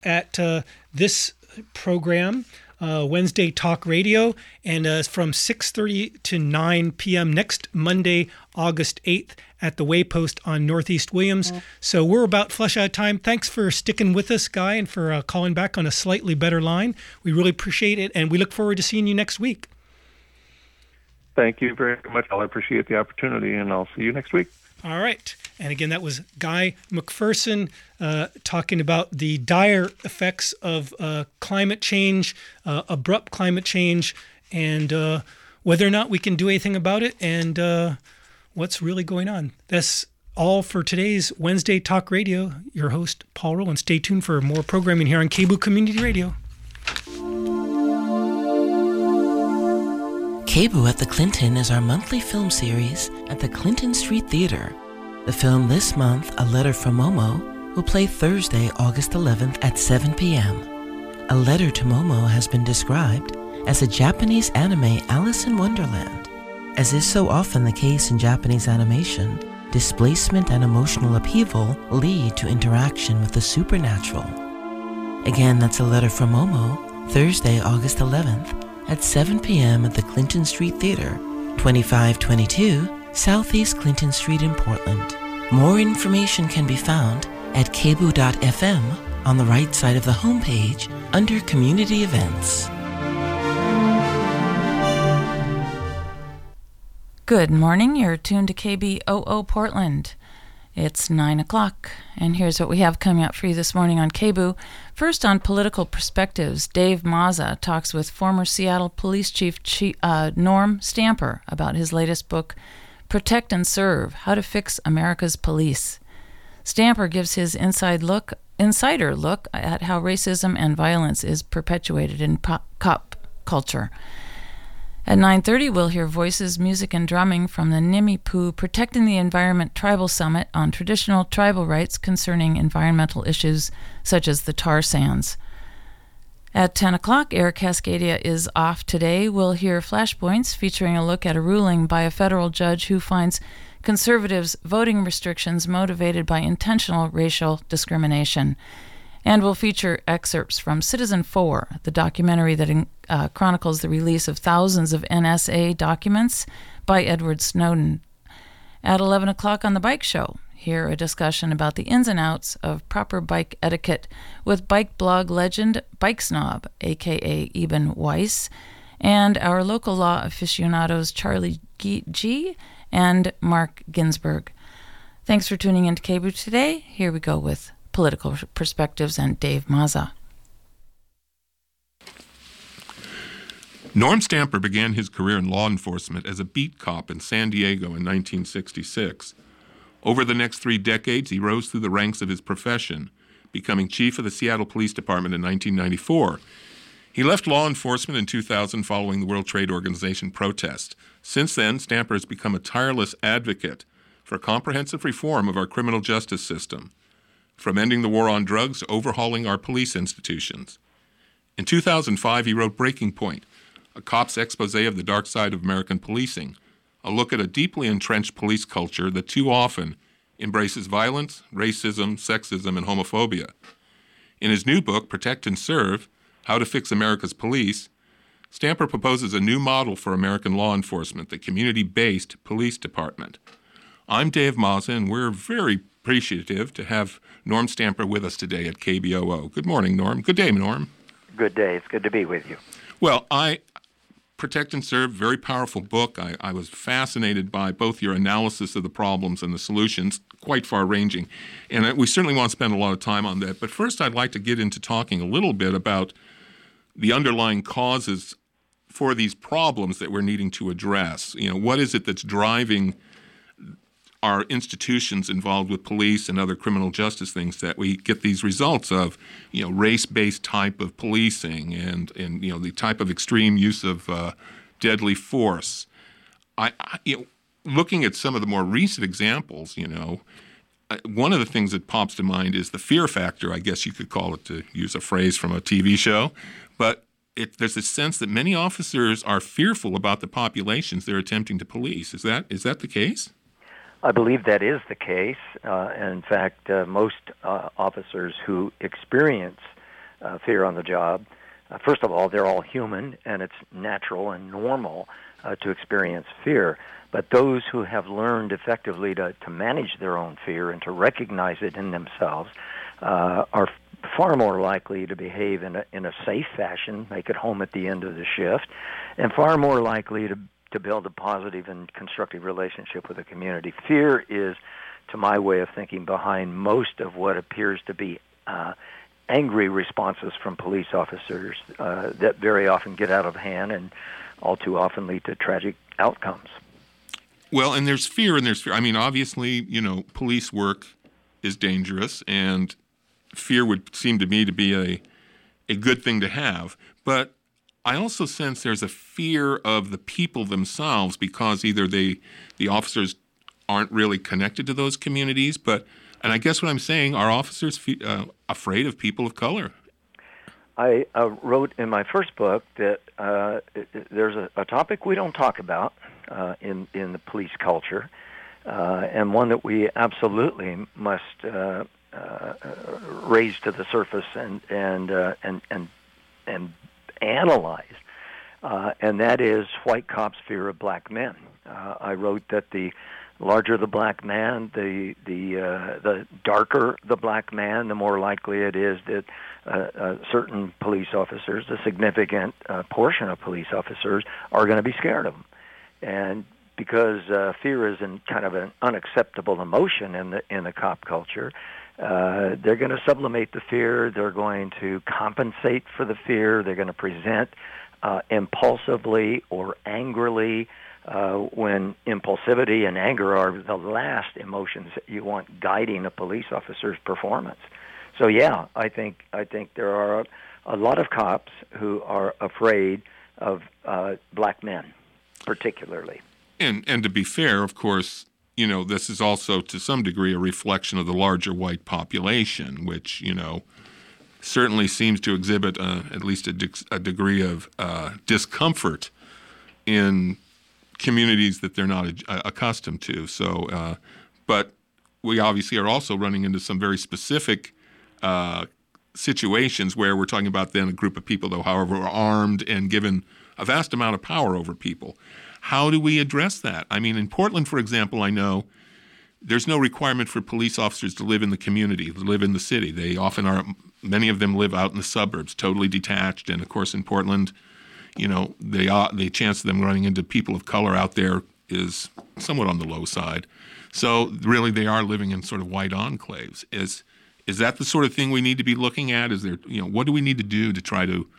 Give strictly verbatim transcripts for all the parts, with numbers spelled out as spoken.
at uh, this program, uh, Wednesday Talk Radio, and uh, from six thirty to nine p.m. next Monday, August eighth, at the Waypost on Northeast Williams. Mm. So we're about flush out of time. Thanks for sticking with us, Guy, and for uh, calling back on a slightly better line. We really appreciate it, and we look forward to seeing you next week. Thank you very much. I appreciate the opportunity, and I'll see you next week. All right. And again, that was Guy McPherson uh, talking about the dire effects of uh, climate change, uh, abrupt climate change, and uh, whether or not we can do anything about it, and uh, what's really going on. That's all for today's Wednesday Talk Radio. Your host, Paul Rowland. Stay tuned for more programming here on K B O O Community Radio. K B O O at the Clinton is our monthly film series at the Clinton Street Theater. The film this month, A Letter from Momo, will play Thursday, August eleventh at seven p.m. A Letter to Momo has been described as a Japanese anime Alice in Wonderland. As is so often the case in Japanese animation, displacement and emotional upheaval lead to interaction with the supernatural. Again, that's A Letter from Momo, Thursday, August eleventh at seven p.m. at the Clinton Street Theater, twenty-five twenty-two Southeast Clinton Street in Portland. More information can be found at k b o o dot f m on the right side of the homepage under Community Events. Good morning. You're tuned to K B O O Portland. It's nine o'clock, and here's what we have coming up for you this morning on K B O O. First, on Political Perspectives, Dave Mazza talks with former Seattle Police Chief, Chief uh, Norm Stamper about his latest book, Protect and Serve, How to Fix America's Police. Stamper gives his inside look, insider look at how racism and violence is perpetuated in pop, cop culture. At nine thirty, we'll hear voices, music, and drumming from the Nimipu Protecting the Environment Tribal Summit on traditional tribal rights concerning environmental issues such as the tar sands. At ten o'clock, Eric Cascadia is off today. We'll hear Flashpoints featuring a look at a ruling by a federal judge who finds conservatives' voting restrictions motivated by intentional racial discrimination. And we'll feature excerpts from Citizen four, the documentary that uh, chronicles the release of thousands of N S A documents by Edward Snowden. At eleven o'clock on The Bike Show, hear a discussion about the ins and outs of proper bike etiquette with bike blog legend Bike Snob, a k a. Eben Weiss, and our local law aficionados Charlie G. and Mark Ginsburg. Thanks for tuning in to K B O O today. Here we go with Political Perspectives and Dave Mazza. Norm Stamper began his career in law enforcement as a beat cop in San Diego in nineteen sixty-six. Over the next three decades, he rose through the ranks of his profession, becoming chief of the Seattle Police Department in nineteen ninety-four. He left law enforcement in two thousand following the World Trade Organization protest. Since then, Stamper has become a tireless advocate for comprehensive reform of our criminal justice system, from ending the war on drugs to overhauling our police institutions. In two thousand five, he wrote Breaking Point, a cop's expose of the dark side of American policing, a look at a deeply entrenched police culture that too often embraces violence, racism, sexism, and homophobia. In his new book, Protect and Serve, How to Fix America's Police, Stamper proposes a new model for American law enforcement, the community-based police department. I'm Dave Mazza, and we're very appreciative to have Norm Stamper with us today at K B O O. Good morning, Norm. Good day, Norm. Good day. It's good to be with you. Well, I... Protect and Serve, very powerful book. I, I was fascinated by both your analysis of the problems and the solutions, quite far-ranging. And we certainly want to spend a lot of time on that. But first, I'd like to get into talking a little bit about the underlying causes for these problems that we're needing to address. You know, what is it that's driving our institutions involved with police and other criminal justice things that we get these results of, you know, race-based type of policing and, and you know, the type of extreme use of uh, deadly force. I, I, you know, looking at some of the more recent examples, you know, uh, one of the things that pops to mind is the fear factor, I guess you could call it, to use a phrase from a T V show. But it, there's a sense that many officers are fearful about the populations they're attempting to police. Is that is that the case? I believe that is the case. Uh, and in fact, uh, most uh, officers who experience uh, fear on the job. Uh, first of all, they're all human, and it's natural and normal uh, to experience fear. But those who have learned effectively to, to manage their own fear and to recognize it in themselves uh, are far more likely to behave in a, in a safe fashion, make it home at the end of the shift, and far more likely to, to build a positive and constructive relationship with the community. Fear is, to my way of thinking, behind most of what appears to be uh, angry responses from police officers uh, that very often get out of hand and all too often lead to tragic outcomes. Well, and there's fear and there's fear. I mean, obviously, you know, police work is dangerous, and fear would seem to me to be a a good thing to have. But I also sense there's a fear of the people themselves because either they, the officers aren't really connected to those communities, but, and I guess what I'm saying, are officers fe- uh, afraid of people of color? I uh, wrote in my first book that uh, it, it, there's a, a topic we don't talk about uh, in, in the police culture, uh, and one that we absolutely must uh, uh, raise to the surface and and uh, and and and analyze, uh, and that is white cops' fear of black men. Uh, I wrote that the larger the black man, the the uh, the darker the black man, the more likely it is that uh, uh, certain police officers, a significant uh, portion of police officers, are going to be scared of him. And because uh, fear is an, kind of an unacceptable emotion in the in the cop culture, uh, they're going to sublimate the fear. They're going to compensate for the fear. They're going to present uh, impulsively or angrily. Uh, when impulsivity and anger are the last emotions that you want guiding a police officer's performance. So yeah, I think I think there are a, a lot of cops who are afraid of uh, black men, particularly. And and to be fair, of course, you know, this is also to some degree a reflection of the larger white population, which, you know, certainly seems to exhibit uh, at least a, de- a degree of uh, discomfort in communities that they're not uh, accustomed to. So, uh, but we obviously are also running into some very specific uh, situations where we're talking about then a group of people, though, however, are armed and given a vast amount of power over people. How do we address that? I mean, in Portland, for example, I know there's no requirement for police officers to live in the community, to live in the city. They often are, many of them live out in the suburbs, totally detached. And of course, in Portland, you know, they are, the chance of them running into people of color out there is somewhat on the low side. So really, they are living in sort of white enclaves. Is is that the sort of thing we need to be looking at? Is there, you know, what do we need to do to try to,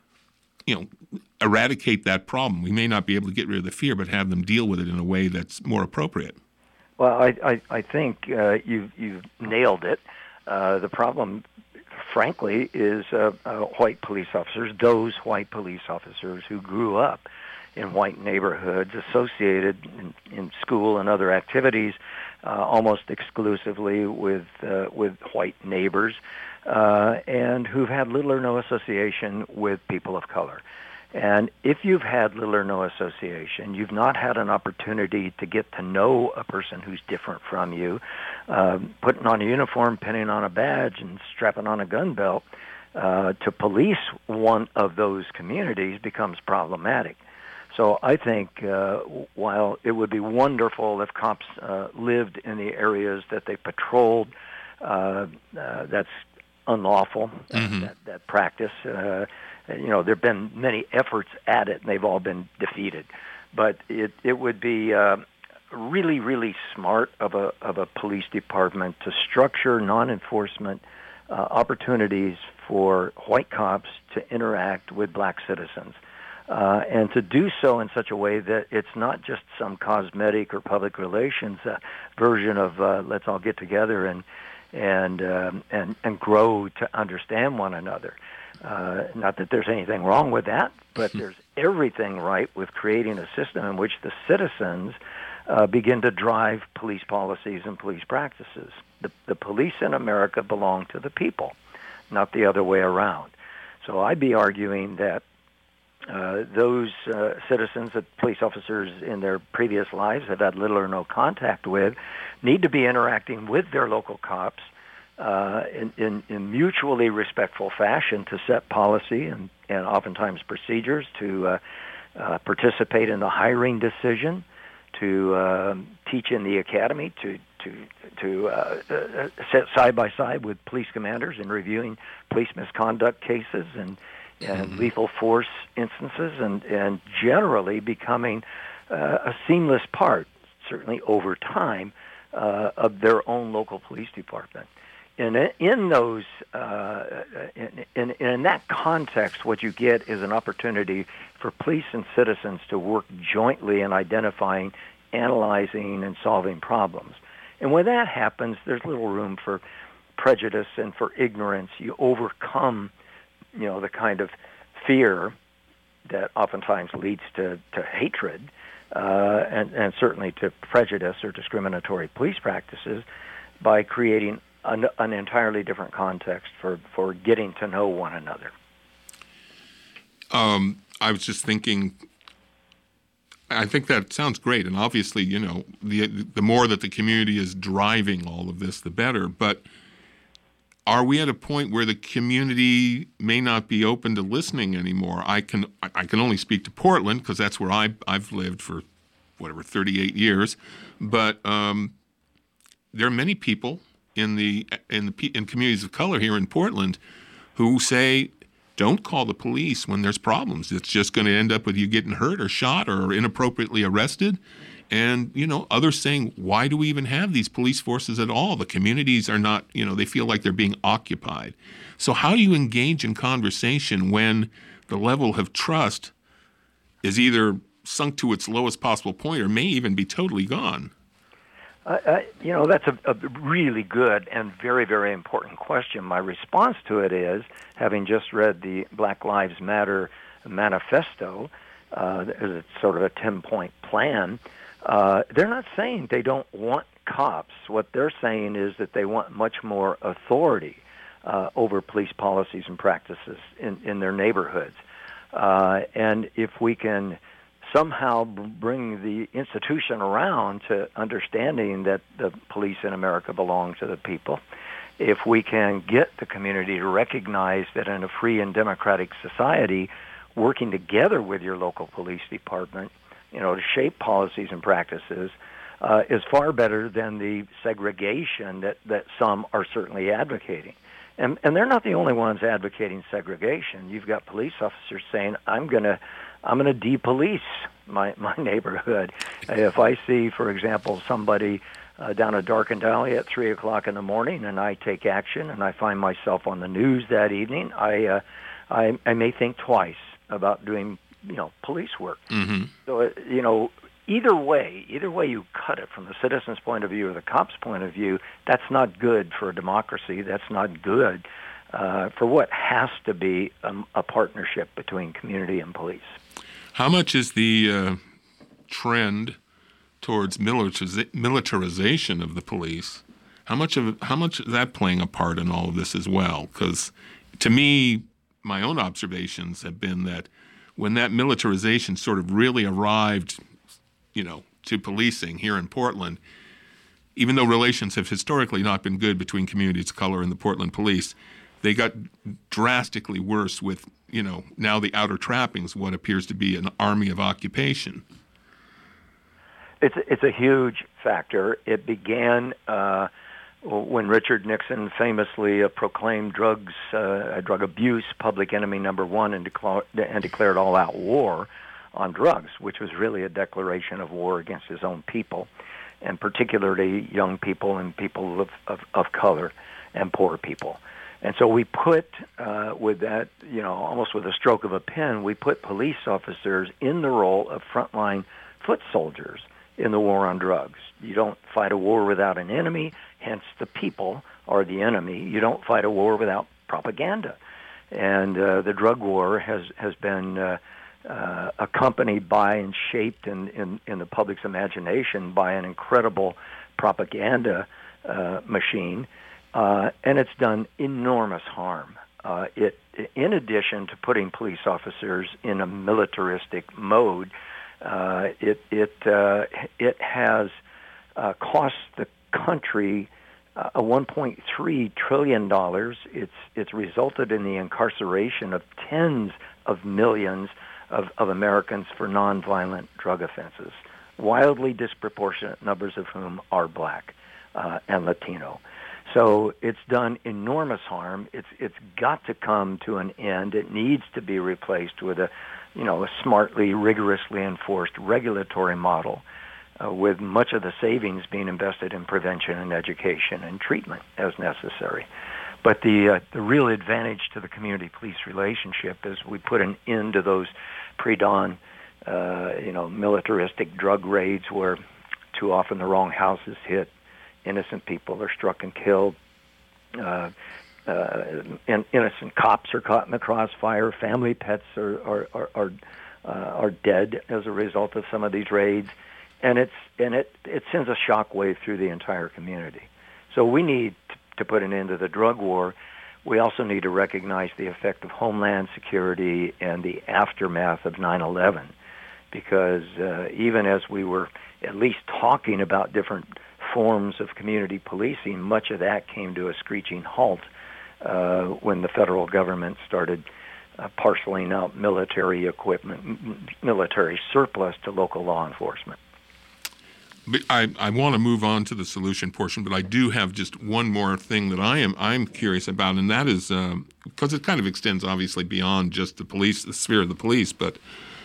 you know, eradicate that problem? We may not be able to get rid of the fear, but have them deal with it in a way that's more appropriate. Well, I I, I think uh, you've you've nailed it. Uh, the problem, frankly, is uh, uh, white police officers, those white police officers who grew up in white neighborhoods, associated in, in school and other activities uh, almost exclusively with uh, with white neighbors, uh, and who've had little or no association with people of color. And if you've had little or no association, you've not had an opportunity to get to know a person who's different from you, uh, putting on a uniform, pinning on a badge, and strapping on a gun belt uh, to police one of those communities becomes problematic. So I think uh, while it would be wonderful if cops uh, lived in the areas that they patrolled, uh, uh, that's unlawful, mm-hmm. that, that practice. Uh, you know, there have been many efforts at it, and they've all been defeated. But it, it would be uh, really, really smart of a of a police department to structure non-enforcement uh, opportunities for white cops to interact with black citizens. Uh, and to do so in such a way that it's not just some cosmetic or public relations uh, version of uh, let's all get together and and um, and and grow to understand one another. Uh, not that there's anything wrong with that, but there's everything right with creating a system in which the citizens uh, begin to drive police policies and police practices. The, the police in America belong to the people, not the other way around. So I'd be arguing that uh, those uh, citizens that police officers in their previous lives have had little or no contact with need to be interacting with their local cops uh, in, in, in mutually respectful fashion to set policy and, and oftentimes procedures, to uh, uh, participate in the hiring decision, to uh, teach in the academy, to to to uh, uh, sit side by side with police commanders in reviewing police misconduct cases and and mm-hmm. lethal force instances, and and generally becoming uh, a seamless part, certainly over time, uh, of their own local police department. And in those, uh, in, in, in that context, what you get is an opportunity for police and citizens to work jointly in identifying, analyzing, and solving problems. And when that happens, there's little room for prejudice and for ignorance. You overcome, you know, the kind of fear that oftentimes leads to, to hatred uh, and, and certainly to prejudice or discriminatory police practices by creating An, an entirely different context for, for getting to know one another. Um, I was just thinking, I think that sounds great, and obviously, you know, the the more that the community is driving all of this, the better. But are we at a point where the community may not be open to listening anymore? I can I can only speak to Portland because that's where I I've lived for whatever thirty-eight years, but um, there are many people in the in the in communities of color here in Portland who say, don't call the police when there's problems. It's just going to end up with you getting hurt or shot or inappropriately arrested. And, you know, others saying, why do we even have these police forces at all? The communities are not, you know, they feel like they're being occupied. So how do you engage in conversation when the level of trust is either sunk to its lowest possible point or may even be totally gone? Uh, uh, you know, that's a, a really good and very, very important question. My response to it is, having just read the Black Lives Matter manifesto, uh, it's sort of a ten-point plan, uh, they're not saying they don't want cops. What they're saying is that they want much more authority uh, over police policies and practices in, in their neighborhoods. Uh, and if we can somehow bring the institution around to understanding that the police in America belong to the people, if we can get the community to recognize that in a free and democratic society, working together with your local police department, you know, to shape policies and practices, uh, is far better than the segregation that, that some are certainly advocating. And, and they're not the only ones advocating segregation. You've got police officers saying, I'm going to I'm going to de-police my, my neighborhood. If I see, for example, somebody uh, down a darkened alley at three o'clock in the morning and I take action and I find myself on the news that evening, I, uh, I, I may think twice about doing, you know, police work. Mm-hmm. So, uh, you know, either way, either way you cut it, from the citizen's point of view or the cop's point of view, that's not good for a democracy. That's not good uh, for what has to be um, a partnership between community and police. How much is the uh, trend towards militariz- militarization of the police? How much of how much is that playing a part in all of this as well? Because to me, my own observations have been that when that militarization sort of really arrived, you know, to policing here in Portland, even though relations have historically not been good between communities of color and the Portland police, they got drastically worse with, you know, now the outer trappings, what appears to be an army of occupation. It's a, it's a huge factor. It began uh, when Richard Nixon famously uh, proclaimed drugs, uh, drug abuse, public enemy number one, and, decla- and declared all-out war on drugs, which was really a declaration of war against his own people, and particularly young people and people of, of, of color and poor people. And so we put, uh, with that, you know, almost with a stroke of a pen, we put police officers in the role of frontline foot soldiers in the war on drugs. You don't fight a war without an enemy, hence the people are the enemy. You don't fight a war without propaganda. And uh, the drug war has, has been uh, uh, accompanied by and shaped in, in, in the public's imagination by an incredible propaganda uh, machine. Uh, and it's done enormous harm. Uh, it, in addition to putting police officers in a militaristic mode, uh, it it uh, it has uh, cost the country uh, a one point three trillion dollars. It's it's resulted in the incarceration of tens of millions of, of Americans for nonviolent drug offenses, wildly disproportionate numbers of whom are black uh, and Latino. So it's done enormous harm. It's it's got to come to an end. It needs to be replaced with a, you know, a smartly, rigorously enforced regulatory model, uh, with much of the savings being invested in prevention and education and treatment as necessary. But the uh, the real advantage to the community-police relationship is we put an end to those pre-dawn, uh, you know, militaristic drug raids where too often the wrong houses hit, innocent people are struck and killed, uh, uh, and innocent cops are caught in the crossfire, family pets are are are are, uh, are dead as a result of some of these raids, and it's and it it sends a shockwave through the entire community. So we need to, to put an end to the drug war. We also need to recognize the effect of homeland security and the aftermath of nine eleven, because uh, even as we were at least talking about different forms of community policing, much of that came to a screeching halt uh, when the federal government started uh, parceling out military equipment, m- military surplus to local law enforcement. But I, I want to move on to the solution portion, but I do have just one more thing that I am I'm curious about, and that is um, because it kind of extends obviously beyond just the police, the sphere of the police, but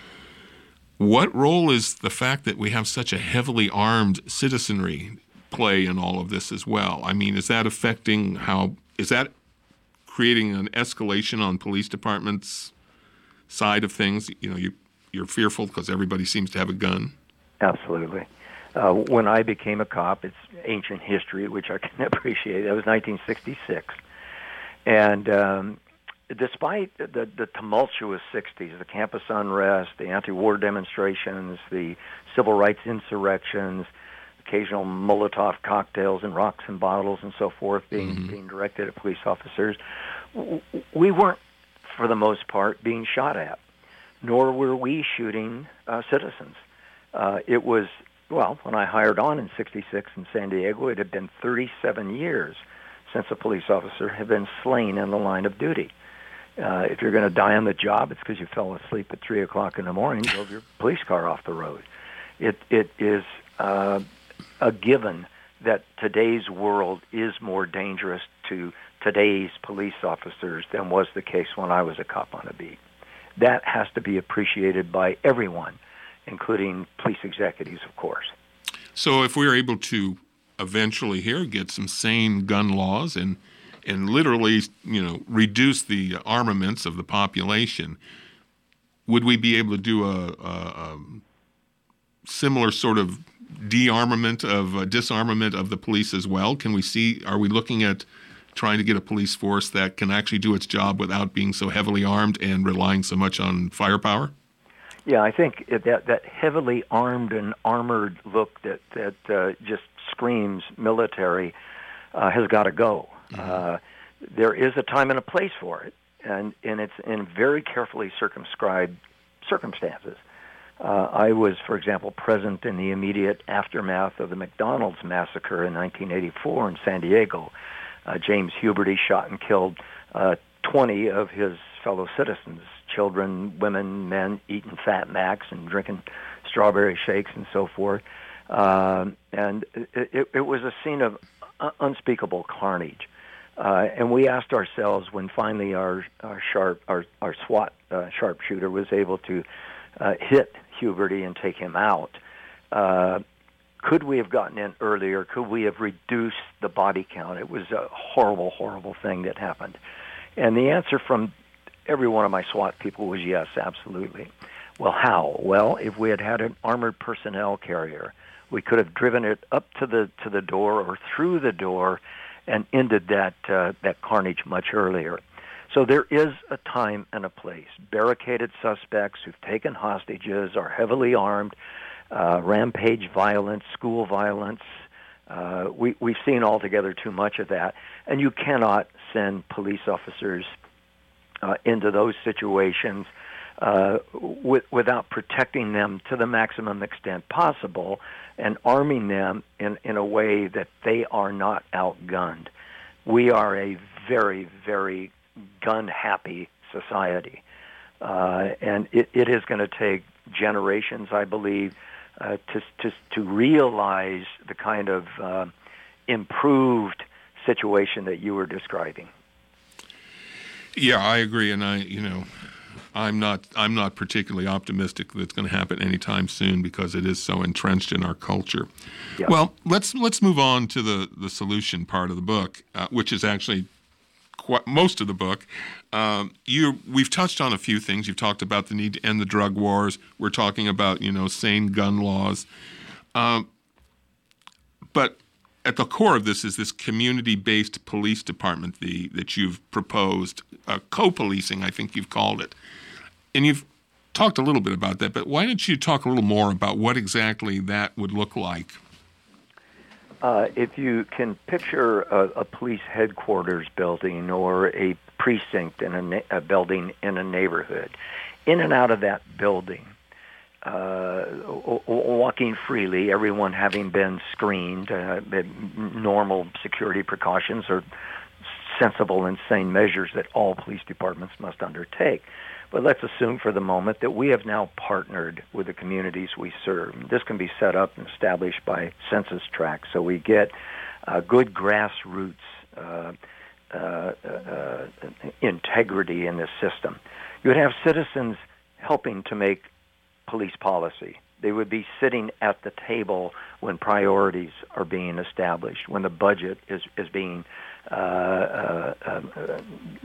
what role is the fact that we have such a heavily armed citizenry play in all of this as well? I mean, is that affecting how, is that creating an escalation on police departments' side of things? You know, you, you're fearful because everybody seems to have a gun. Absolutely. Uh, when I became a cop, it's ancient history, which I can appreciate. That was nineteen sixty-six. And um, despite the, the tumultuous sixties, the campus unrest, the anti-war demonstrations, the civil rights insurrections, occasional Molotov cocktails and rocks and bottles and so forth being, mm-hmm. being directed at police officers, we weren't, for the most part, being shot at, nor were we shooting uh, citizens. Uh, it was, well, when I hired on in sixty-six in San Diego, it had been thirty-seven years since a police officer had been slain in the line of duty. Uh, if you're going to die on the job, it's because you fell asleep at three o'clock in the morning and drove your police car off the road. It It is uh, a given that today's world is more dangerous to today's police officers than was the case when I was a cop on a beat. That has to be appreciated by everyone, including police executives, of course. So if we're able to eventually here get some sane gun laws and and literally, you know, reduce the armaments of the population, would we be able to do a, a, a similar sort of de-armament of uh, disarmament of the police as well? Can we see, are we looking at trying to get a police force that can actually do its job without being so heavily armed and relying so much on firepower? Yeah, I think that that heavily armed and armored look that that uh, just screams military uh, has got to go. Mm-hmm. Uh, there is a time and a place for it, and, and it's in very carefully circumscribed circumstances. Uh, I was, for example, present in the immediate aftermath of the McDonald's massacre in nineteen eighty-four in San Diego. Uh, James Huberty shot and killed uh, twenty of his fellow citizens, children, women, men, eating Fat Macs and drinking strawberry shakes and so forth. Uh, and it, it, it was a scene of uh, unspeakable carnage. Uh, and we asked ourselves when finally our our sharp our, our SWAT uh, sharpshooter was able to uh, hit Huberty and take him out, uh, could we have gotten in earlier? Could we have reduced the body count? It was a horrible, horrible thing that happened. And the answer from every one of my SWAT people was yes, absolutely. Well, how? Well, if we had had an armored personnel carrier, we could have driven it up to the to the door or through the door and ended that uh, that carnage much earlier. So there is a time and a place. Barricaded suspects who've taken hostages are heavily armed, uh, rampage violence, school violence. Uh, we, we've seen altogether too much of that. And you cannot send police officers uh, into those situations uh, with, without protecting them to the maximum extent possible and arming them in, in a way that they are not outgunned. We are a very, very gun-happy society. Uh, and it, it is going to take generations, I believe, uh, to, to, to realize the kind of uh, improved situation that you were describing. Yeah, I agree, and I, you know, I'm not, I'm not particularly optimistic that it's going to happen anytime soon because it is so entrenched in our culture. Yep. Well, let's let's move on to the, the solution part of the book, uh, which is actually quite, most of the book. Um, you, we've touched on a few things. You've talked about the need to end the drug wars. We're talking about, you know, sane gun laws, um, but at the core of this is this community-based police department the, that you've proposed, uh, co-policing, I think you've called it. And you've talked a little bit about that, but why don't you talk a little more about what exactly that would look like? Uh, if you can picture a, a police headquarters building or a precinct in a, na- a building in a neighborhood, in and out of that building, Uh, walking freely, everyone having been screened, uh, normal security precautions are sensible and sane measures that all police departments must undertake. But let's assume for the moment that we have now partnered with the communities we serve. This can be set up and established by census tracts, so we get uh, good grassroots uh, uh, uh, integrity in this system. You would have citizens helping to make police policy. They would be sitting at the table when priorities are being established, when the budget is, is being uh, uh, uh,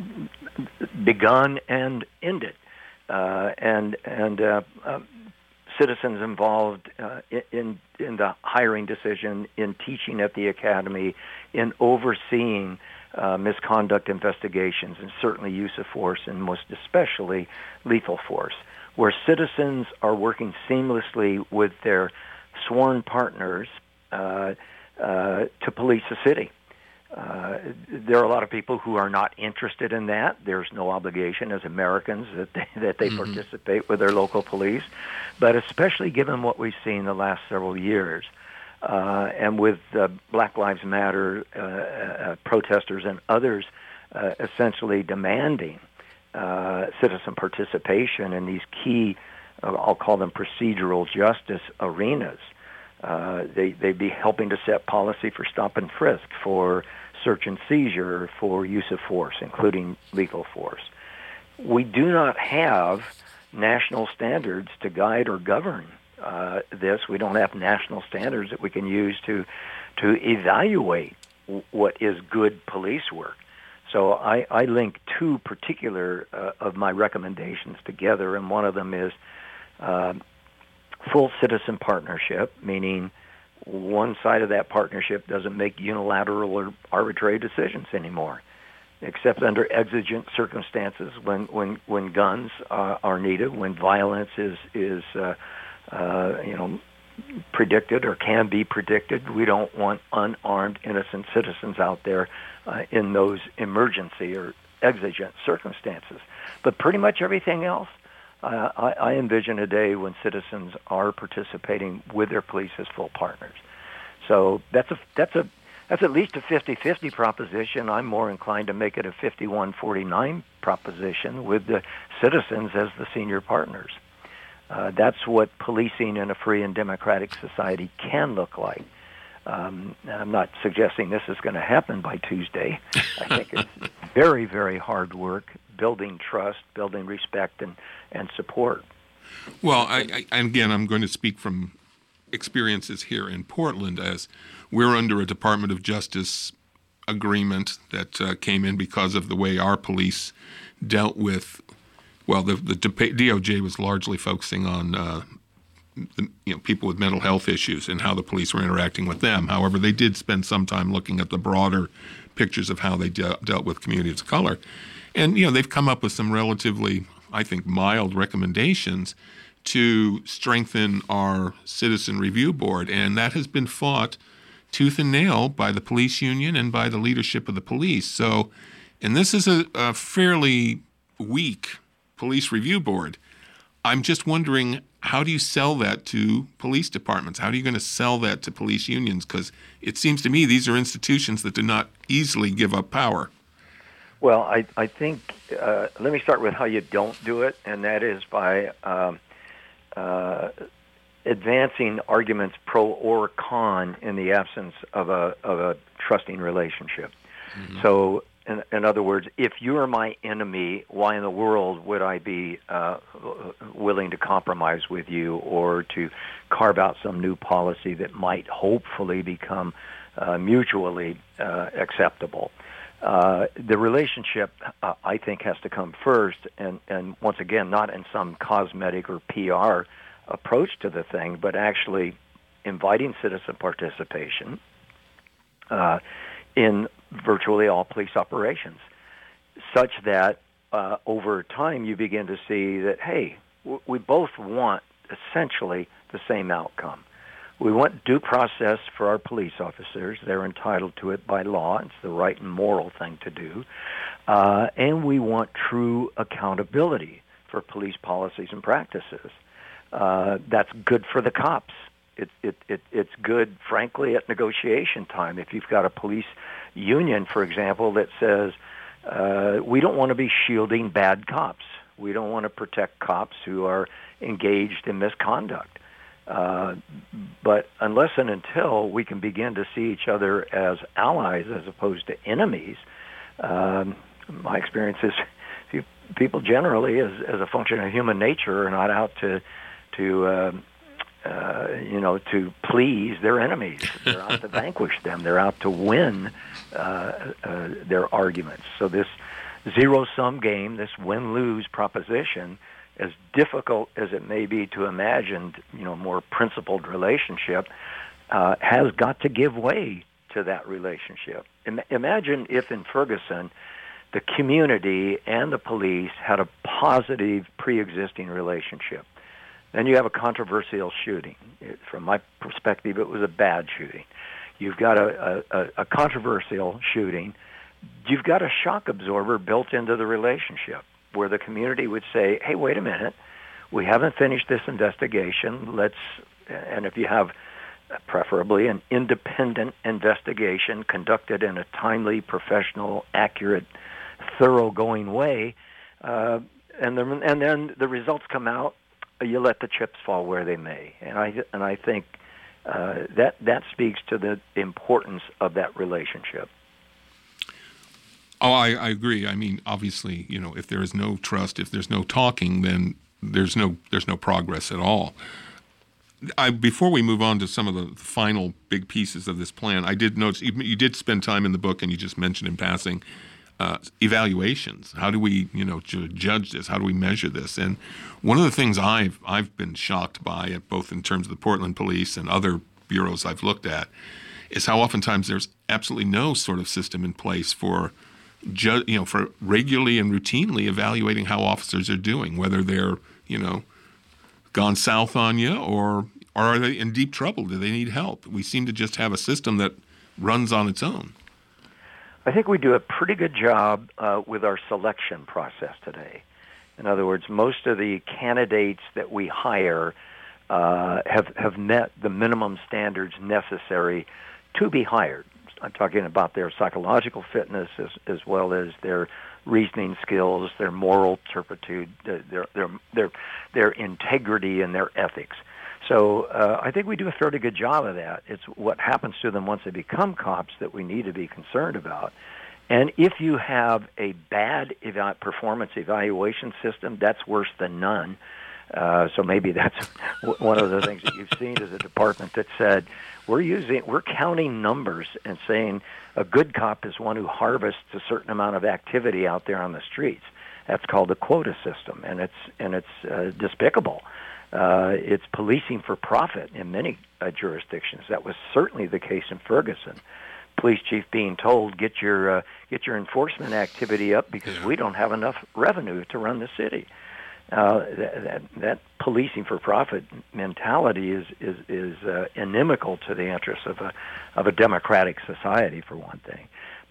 begun and ended, uh, and and uh, uh, citizens involved uh, in in the hiring decision, in teaching at the academy, in overseeing uh, misconduct investigations, and certainly use of force, and most especially lethal force, where citizens are working seamlessly with their sworn partners uh, uh, to police the city. Uh, there are a lot of people who are not interested in that. There's no obligation as Americans that they, that they mm-hmm. participate with their local police. But especially given what we've seen the last several years, uh, and with uh, Black Lives Matter uh, uh, protesters and others uh, essentially demanding uh, citizen participation in these key, uh, I'll call them procedural justice arenas. Uh, they, they'd be helping to set policy for stop and frisk, for search and seizure, for use of force, including lethal force. We do not have national standards to guide or govern uh, this. We don't have national standards that we can use to to evaluate w- what is good police work. So I, I link two particular uh, of my recommendations together, and one of them is uh, full citizen partnership, meaning one side of that partnership doesn't make unilateral or arbitrary decisions anymore, except under exigent circumstances when when, when guns uh, are needed, when violence is is uh, uh, you know predicted or can be predicted. We don't want unarmed innocent citizens out there uh, in those emergency or exigent circumstances. But pretty much everything else, Uh, I, I envision a day when citizens are participating with their police as full partners. So that's a that's a that's at least a fifty-fifty proposition. I'm more inclined to make it a fifty-one forty-nine proposition with the citizens as the senior partners. Uh, that's what policing in a free and democratic society can look like. Um, I'm not suggesting this is going to happen by Tuesday. I think it's very, very hard work, building trust, building respect, and, and support. Well, I, I, again, I'm going to speak from experiences here in Portland, as we're under a Department of Justice agreement that uh, came in because of the way our police dealt with, well, the, the D O J was largely focusing on uh, The, you know, people with mental health issues and how the police were interacting with them. However, they did spend some time looking at the broader pictures of how they de- dealt with communities of color. And, you know, they've come up with some relatively, I think, mild recommendations to strengthen our citizen review board. And that has been fought tooth and nail by the police union and by the leadership of the police. So, and this is a, a fairly weak police review board. I'm just wondering, how do you sell that to police departments? How are you going to sell that to police unions? Because it seems to me these are institutions that do not easily give up power. Well, I, I think, uh, let me start with how you don't do it, and that is by um, uh, advancing arguments pro or con in the absence of a, of a trusting relationship. Mm-hmm. So, in, in other words, if you are my enemy, why in the world would I be uh, willing to compromise with you or to carve out some new policy that might hopefully become uh, mutually uh, acceptable? Uh, the relationship, uh, I think, has to come first, and, and once again, not in some cosmetic or P R approach to the thing, but actually inviting citizen participation uh, in virtually all police operations, such that uh, over time you begin to see that, hey, w- we both want essentially the same outcome. We want due process for our police officers. They're entitled to it by law. It's the right and moral thing to do. Uh, and we want true accountability for police policies and practices. Uh, that's good for the cops. It, it, it, it's good, frankly, at negotiation time. If you've got a police union, for example, that says, uh, we don't want to be shielding bad cops. We don't want to protect cops who are engaged in misconduct. Uh, but unless and until we can begin to see each other as allies as opposed to enemies, um, my experience is people generally, as, as a function of human nature, are not out to, to uh, uh, you know, to please their enemies. They're out to vanquish them. They're out to win uh, uh, their arguments. So this zero-sum game, this win-lose proposition, as difficult as it may be to imagine, you know, more principled relationship, uh, has got to give way to that relationship. Im- imagine if in Ferguson, the community and the police had a positive pre-existing relationship. Then you have a controversial shooting. It, from my perspective, it was a bad shooting. You've got a, a, a controversial shooting. You've got a shock absorber built into the relationship, where the community would say, hey, wait a minute, we haven't finished this investigation. Let's, and if you have preferably an independent investigation conducted in a timely, professional, accurate, thoroughgoing way, uh, and, the, and then the results come out, you let the chips fall where they may. And I, and I think uh, that, that speaks to the importance of that relationship. Oh, I, I agree. I mean, obviously, you know, if there is no trust, if there's no talking, then there's no there's no progress at all. I, before we move on to some of the final big pieces of this plan, I did notice you, you did spend time in the book, and you just mentioned in passing uh, evaluations. How do we, you know, ju- judge this? How do we measure this? And one of the things I've I've been shocked by, both in terms of the Portland Police and other bureaus I've looked at, is how oftentimes there's absolutely no sort of system in place for Ju- you know, for regularly and routinely evaluating how officers are doing, whether they're, you know, gone south on you or, or are they in deep trouble? Do they need help? We seem to just have a system that runs on its own. I think we do a pretty good job uh, with our selection process today. In other words, most of the candidates that we hire uh, have, have met the minimum standards necessary to be hired. I'm talking about their psychological fitness as, as well as their reasoning skills, their moral turpitude, their their their their integrity and their ethics. So uh, I think we do a fairly good job of that. It's what happens to them once they become cops that we need to be concerned about. And if you have a bad eva- performance evaluation system, that's worse than none. Uh, so maybe that's one of the things that you've seen as a department that said, we're using, we're counting numbers and saying a good cop is one who harvests a certain amount of activity out there on the streets. That's called the quota system, and it's and it's uh, despicable. Uh, it's policing for profit in many uh, jurisdictions. That was certainly the case in Ferguson. Police chief being told, get your uh, get your enforcement activity up because we don't have enough revenue to run the city. Uh, that, that, that policing for profit mentality is is, is uh, inimical to the interests of a of a democratic society, for one thing.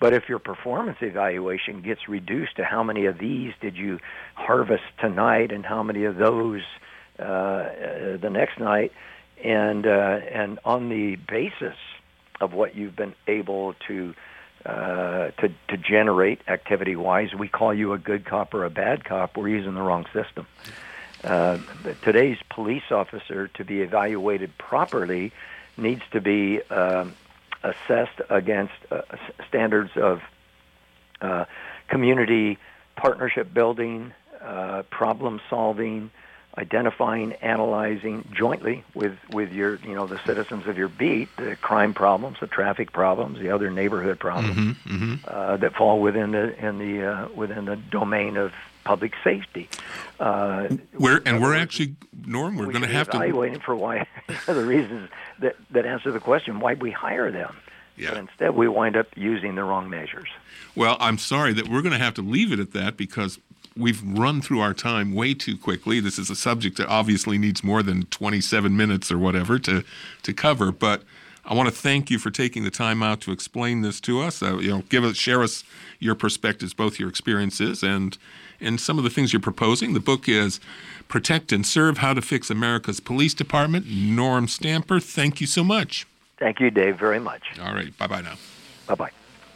But if your performance evaluation gets reduced to how many of these did you harvest tonight and how many of those uh, uh, the next night, and uh, and on the basis of what you've been able to uh, to, to generate activity-wise, we call you a good cop or a bad cop. We're using the wrong system. Uh, today's police officer, to be evaluated properly, needs to be um, assessed against uh, standards of uh, community partnership building, uh, problem solving, identifying, analyzing jointly with, with your, you know, the citizens of your beat, the crime problems, the traffic problems, the other neighborhood problems mm-hmm, mm-hmm. Uh, that fall within the in the uh, within the domain of public safety. Uh, we're and we're actually, Norm, we're we going to have to evaluating for why the reasons that that answer the question why we hire them. Yeah. But instead, we wind up using the wrong measures. Well, I'm sorry that we're going to have to leave it at that because we've run through our time way too quickly. This is a subject that obviously needs more than twenty-seven minutes or whatever to, to cover. But I want to thank you for taking the time out to explain this to us. Uh, you know, give us, share us your perspectives, both your experiences and and some of the things you're proposing. The book is Protect and Serve: How to Fix America's Police Department. Norm Stamper, thank you so much. Thank you, Dave, very much. All right, bye bye now. Bye bye.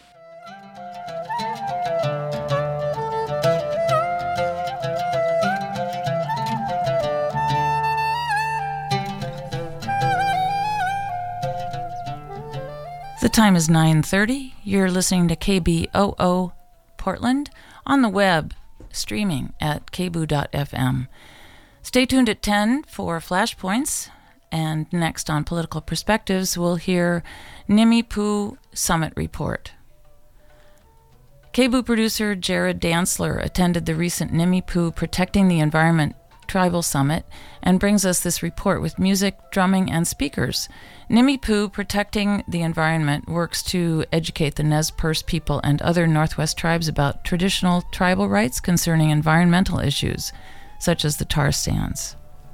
The time is nine thirty. You're listening to K B O O Portland on the web, streaming at k b o dot f m. Stay tuned at ten for Flashpoints, and next on Political Perspectives, we'll hear Nimiipuu Summit Report. K B O producer Jared Dantzler attended the recent Nimiipuu Protecting the Environment Tribal Summit and brings us this report with music, drumming, and speakers. Nimiipuu Protecting the Environment works to educate the Nez Perce people and other Northwest tribes about traditional tribal rights concerning environmental issues, such as the tar sands.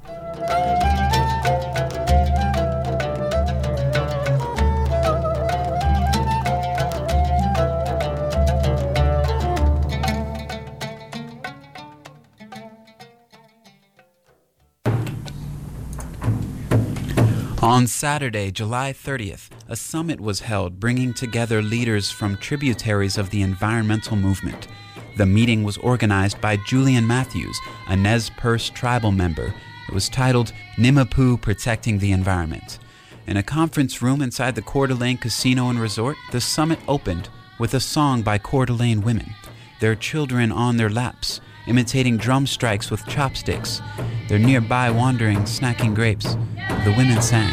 On Saturday, July thirtieth, a summit was held bringing together leaders from tributaries of the environmental movement. The meeting was organized by Julian Matthews, a Nez Perce tribal member. It was titled Nimiipuu Protecting the Environment. In a conference room inside the Coeur d'Alene Casino and Resort, the summit opened with a song by Coeur d'Alene women, their children on their laps, imitating drum strikes with chopsticks. They're nearby wandering, snacking grapes. The women sang.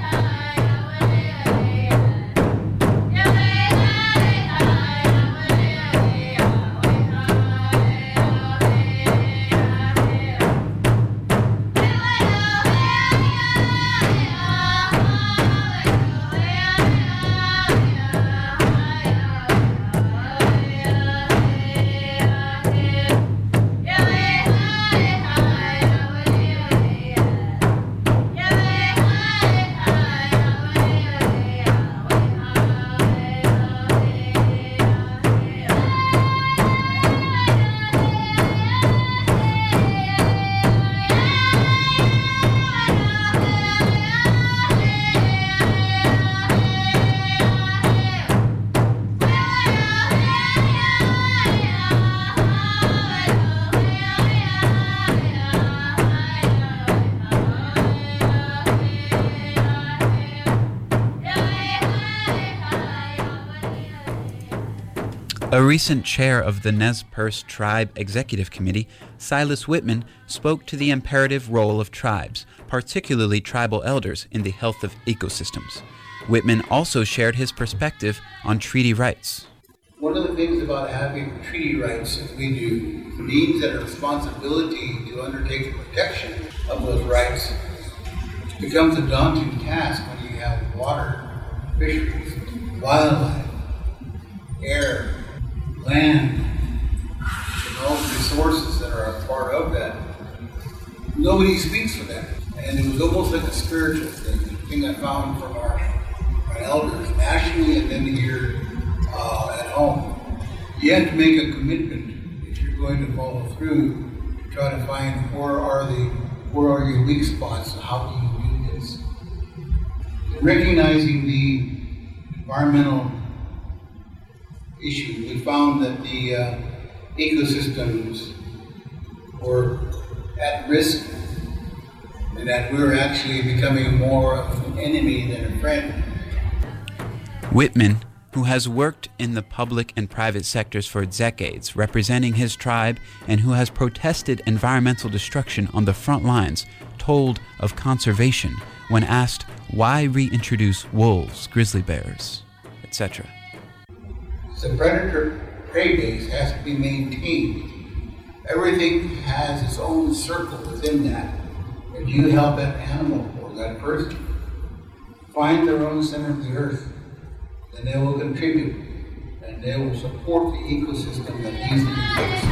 A recent chair of the Nez Perce Tribe Executive Committee, Silas Whitman, spoke to the imperative role of tribes, particularly tribal elders, in the health of ecosystems. Whitman also shared his perspective on treaty rights. One of the things about having treaty rights as we do means that a responsibility to undertake the protection of those rights becomes a daunting task when you have water, fisheries, wildlife, air, land, and all the resources that are a part of that. Nobody speaks for that. And it was almost like a spiritual thing, the thing I found from our, our elders nationally and then here uh, at home. You have to make a commitment if you're going to follow through to try to find where are the where are your weak spots and how do you do this. In recognizing the environmental issue, we found that the uh, ecosystems were at risk and that we were actually becoming more of an enemy than a friend. Whitman, who has worked in the public and private sectors for decades representing his tribe and who has protested environmental destruction on the front lines, told of conservation when asked why reintroduce wolves, grizzly bears, et cetera. The predator-prey base has to be maintained. Everything has its own circle within that. If you help that animal or that person find their own center of the earth, then they will contribute and they will support the ecosystem that needs to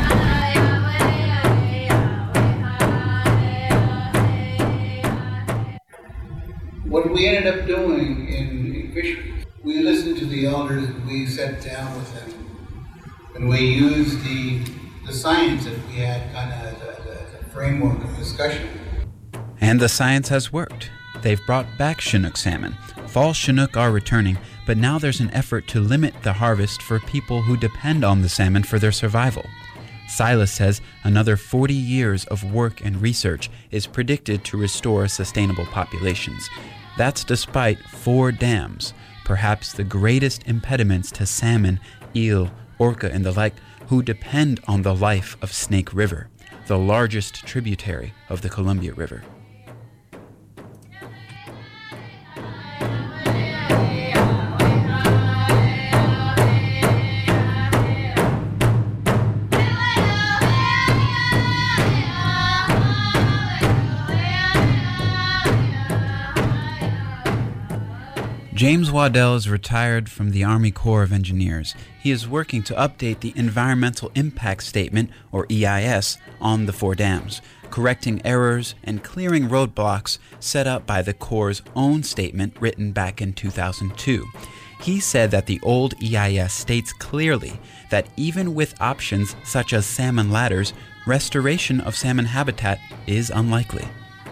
be fixed. What we ended up doing in, in fisheries, we listened to the elders and we sat down with them and we used the, the science that we had kind of as a, as a framework of discussion. And the science has worked. They've brought back Chinook salmon. Fall Chinook are returning, but now there's an effort to limit the harvest for people who depend on the salmon for their survival. Silas says another forty years of work and research is predicted to restore sustainable populations. That's despite four dams, perhaps the greatest impediments to salmon, eel, orca, and the like, who depend on the life of Snake River, the largest tributary of the Columbia River. James Waddell is retired from the Army Corps of Engineers. He is working to update the Environmental Impact Statement, or E I S, on the four dams, correcting errors and clearing roadblocks set up by the Corps' own statement written back in two thousand two. He said that the old E I S states clearly that even with options such as salmon ladders, restoration of salmon habitat is unlikely.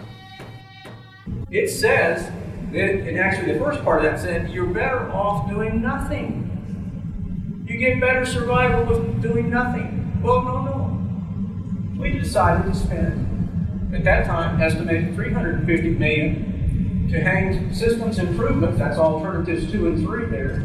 It says and actually the first part of that said, you're better off doing nothing. You get better survival with doing nothing. Well, no, no. We decided to spend, at that time, estimated three hundred fifty million dollars to hang systems improvements, that's alternatives two and three there,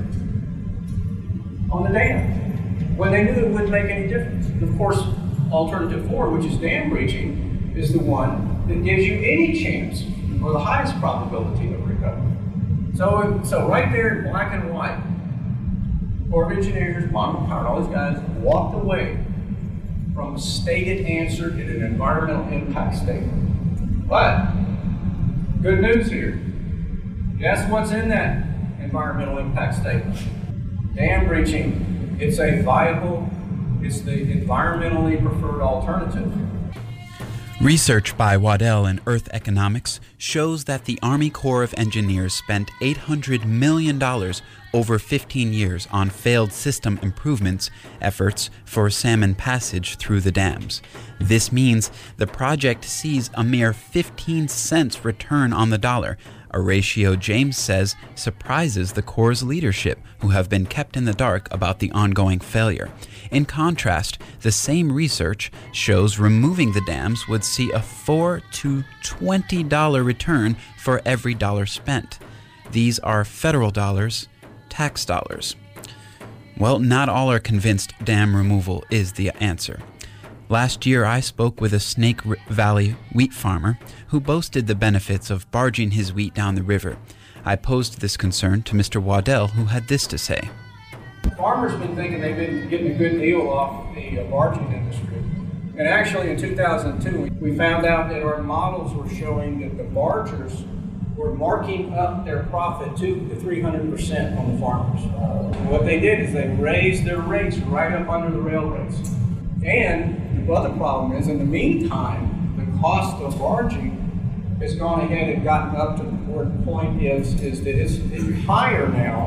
on the dam, when they knew it wouldn't make any difference. And of course, alternative four, which is dam breaching, is the one that gives you any chance or the highest probability of recovery. So, so right there in black and white, Corps of Engineers, Monmouth Power, all these guys walked away from a stated answer in an environmental impact statement. But, good news here. Guess what's in that environmental impact statement? Dam breaching, it's a viable, it's the environmentally preferred alternative. Research by Waddell in Earth Economics shows that the Army Corps of Engineers spent eight hundred million dollars over fifteen years on failed system improvements efforts for salmon passage through the dams. This means the project sees a mere fifteen cents return on the dollar, a ratio James says surprises the Corps' leadership, who have been kept in the dark about the ongoing failure. In contrast, the same research shows removing the dams would see a four to twenty dollars return for every dollar spent. These are federal dollars, tax dollars. Well, not all are convinced dam removal is the answer. Last year, I spoke with a Snake Valley wheat farmer who boasted the benefits of barging his wheat down the river. I posed this concern to Mister Waddell, who had this to say. Farmers have been thinking they've been getting a good deal off the uh, barging industry. And actually in two thousand two, we found out that our models were showing that the bargers were marking up their profit two to three hundred percent on the farmers. And what they did is they raised their rates right up under the rail rates. And the other problem is, in the meantime, the cost of barging has gone ahead and gotten up to where the point is, is that it's, it's higher now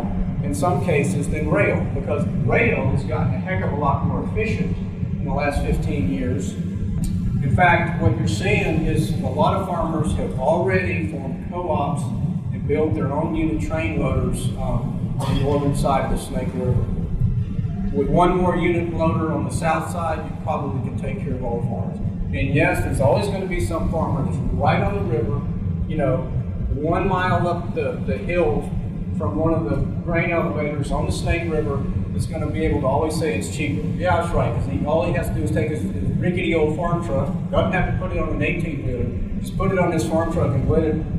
in some cases, than rail, because rail has gotten a heck of a lot more efficient in the last fifteen years. In fact, what you're seeing is a lot of farmers have already formed co-ops and built their own unit train loaders um, on the northern side of the Snake River. With one more unit loader on the south side, you probably can take care of all the farms. And yes, there's always going to be some farmer that's right on the river, you know, one mile up the, the hill from one of the grain elevators on the Snake River that's going to be able to always say it's cheaper. Yeah, that's right, because he, all he has to do is take his, his rickety old farm truck, doesn't have to put it on an eighteen-wheeler, just put it on his farm truck and let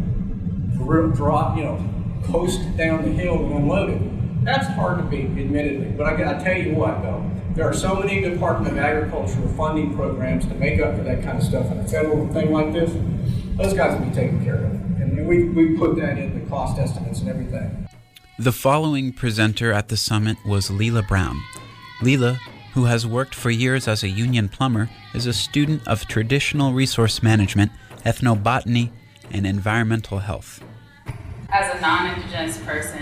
it drop, you know, coast down the hill and unload it. That's hard to beat, admittedly, but I, I tell you what, though, there are so many Department of Agriculture funding programs to make up for that kind of stuff. And a federal thing like this, those guys will be taken care of. And we, we put that in the cost estimates and everything. The following presenter at the summit was Leela Brown. Leela, who has worked for years as a union plumber, is a student of traditional resource management, ethnobotany, and environmental health. As a non-Indigenous person,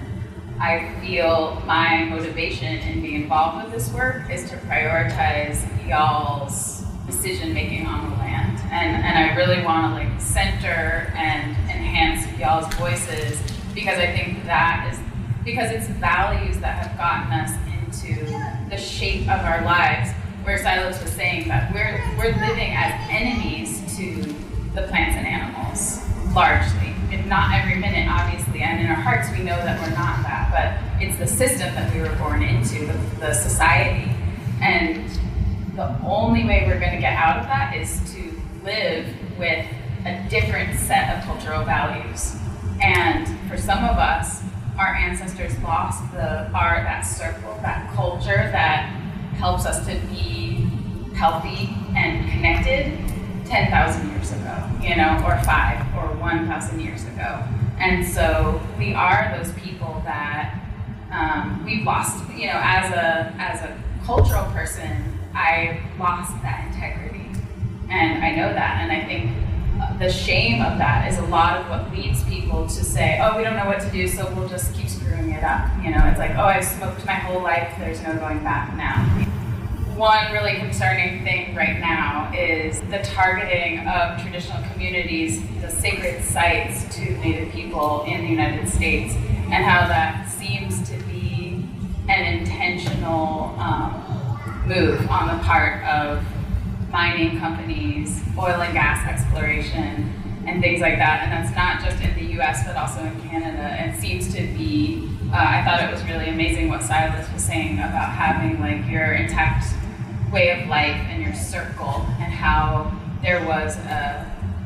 I feel my motivation in being involved with this work is to prioritize y'all's decision-making on the land. And, and I really want to like center and enhance y'all's voices, because I think that is, because it's values that have gotten us into the shape of our lives, where Silas was saying that we're, we're living as enemies to the plants and animals, largely. If not every minute, obviously, and in our hearts we know that we're not that, but it's the system that we were born into, the, the society. And the only way we're going to get out of that is to live with a different set of cultural values. And for some of us, our ancestors lost the our that circle, that culture that helps us to be healthy and connected ten thousand years ago, you know, or five or one thousand years ago. And so we are those people that um, we've lost, you know, as a as a cultural person, I lost that integrity. And I know that, and I think the shame of that is a lot of what leads people to say, oh, we don't know what to do, so we'll just keep screwing it up. You know, it's like, oh, I've smoked my whole life, there's no going back now. One really concerning thing right now is the targeting of traditional communities, the sacred sites to Native people in the United States, and how that seems to be an intentional um, move on the part of mining companies, oil and gas exploration, and things like that. And that's not just in the U S, but also in Canada. It seems to be, uh, I thought it was really amazing what Silas was saying about having like your intact way of life and your circle, and how there was a,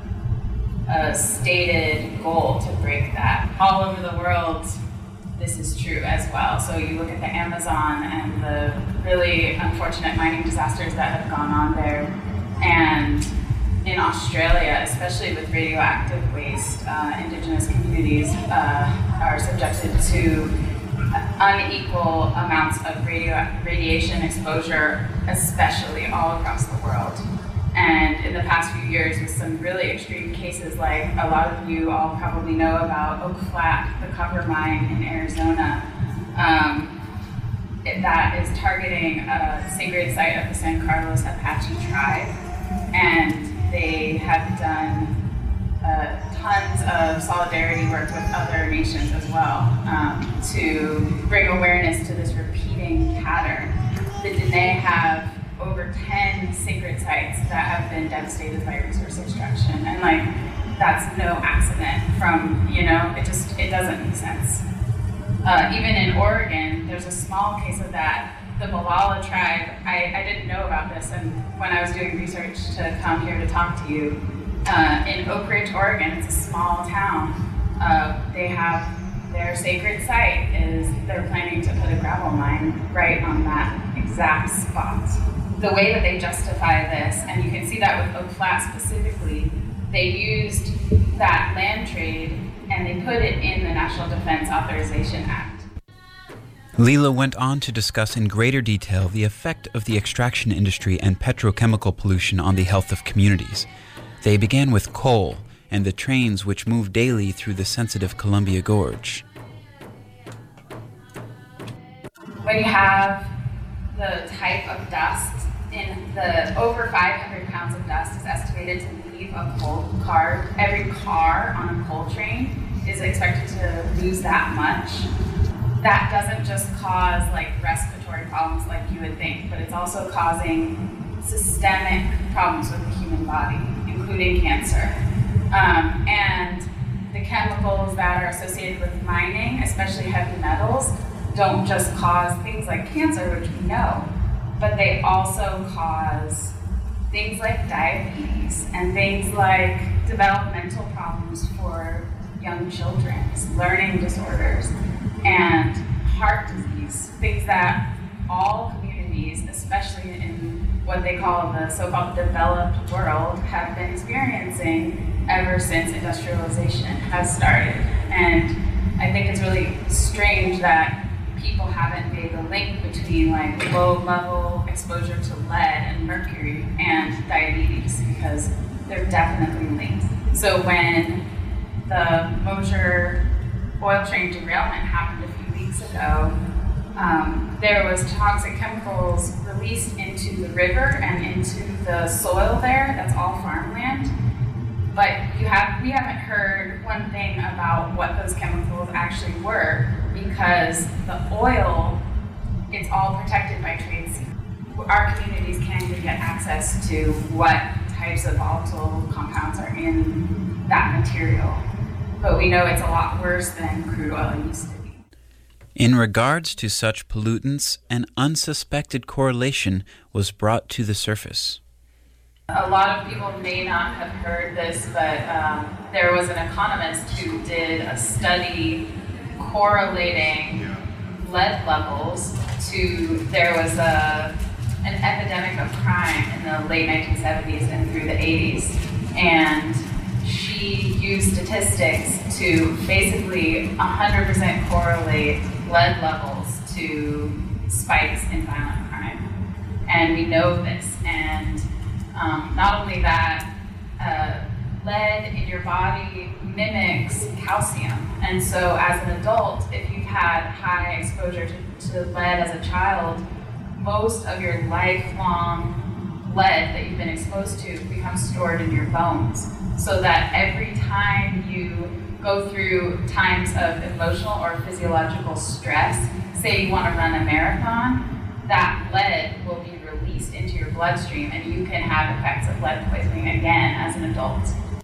a stated goal to break that. All over the world, this is true as well. So you look at the Amazon and the really unfortunate mining disasters that have gone on there. And in Australia, especially with radioactive waste, uh, Indigenous communities uh, are subjected to unequal amounts of radio- radiation exposure, especially all across the world. And in the past few years, with some really extreme cases, like a lot of you all probably know about Oak Flat, the copper mine in Arizona, um, it, that is targeting a sacred site of the San Carlos Apache tribe. And they have done uh, tons of solidarity work with other nations as well, um, to bring awareness to this repeating pattern. The Dene have over ten sacred sites that have been devastated by resource extraction, and like that's no accident. From you know, it just it doesn't make sense. Uh, even in Oregon, there's a small case of that. The Molalla tribe, I, I didn't know about this, and when I was doing research to come here to talk to you, uh, in Oak Ridge, Oregon, it's a small town. Uh, they have their sacred site is they're planning to put a gravel mine right on that exact spot. The way that they justify this, and you can see that with Oak Flat specifically, they used that land trade and they put it in the National Defense Authorization Act. Leela went on to discuss in greater detail the effect of the extraction industry and petrochemical pollution on the health of communities. They began with coal and the trains which move daily through the sensitive Columbia Gorge. we have the type of dust in the over five hundred pounds of dust is estimated to leave a coal car. Every car on a coal train is expected to lose that much. That doesn't just cause like respiratory problems like you would think, but it's also causing systemic problems with the human body, including cancer. Um, and the chemicals that are associated with mining, especially heavy metals, don't just cause things like cancer, which we know, but they also cause things like diabetes and things like developmental problems for young children, learning disorders, and heart disease, things that all communities, especially in what they call the so-called developed world, have been experiencing ever since industrialization has started. And I think it's really strange that people haven't made the link between like low level exposure to lead and mercury and diabetes, because they're definitely linked. So when the Mosher oil train derailment happened a few weeks ago, um, there was toxic chemicals released into the river and into the soil there. That's all farmland. But you have we haven't heard one thing about what those chemicals actually were, because the oil, it's all protected by trade secrets. Our communities can't even get access to what types of volatile compounds are in that material. But we know it's a lot worse than crude oil used to be. In regards to such pollutants, an unsuspected correlation was brought to the surface. A lot of people may not have heard this, but um, there was an economist who did a study correlating lead levels to, there was a, an epidemic of crime in the late nineteen seventies and through the eighties. And she used statistics to basically one hundred percent correlate lead levels to spikes in violent crime. And we know this. And um, not only that, uh, lead in your body mimics calcium. And so as an adult, if you've had high exposure to, to lead as a child, most of your lifelong lead that you've been exposed to becomes stored in your bones. So that every time you go through times of emotional or physiological stress, say you want to run a marathon, that lead will be released into your bloodstream and you can have effects of lead poisoning again as an adult.